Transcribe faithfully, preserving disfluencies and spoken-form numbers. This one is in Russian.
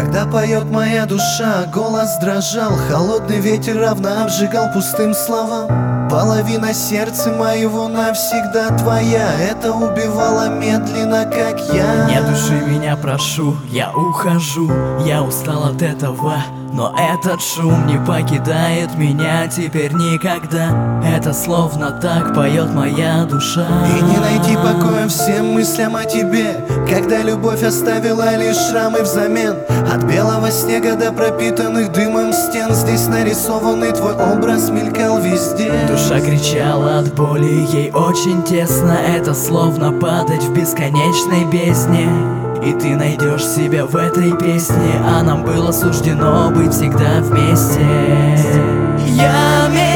Когда поет моя душа, голос дрожал, холодный ветер равно обжигал пустым словам. Половина сердца моего навсегда твоя, это убивало медленно, как я. Не души меня, прошу, я ухожу, я устал от этого. Но этот шум не покидает меня теперь никогда. Это словно так поет моя душа. И не найти покоя всем мыслям о тебе, когда любовь оставила лишь шрамы взамен. От белого снега до пропитанных дымом стен, здесь нарисованный твой образ мелькал везде. Душа кричала от боли, ей очень тесно. Это словно падать в бесконечной бездне. И ты найдешь себя в этой песне, а нам было суждено быть всегда вместе. Я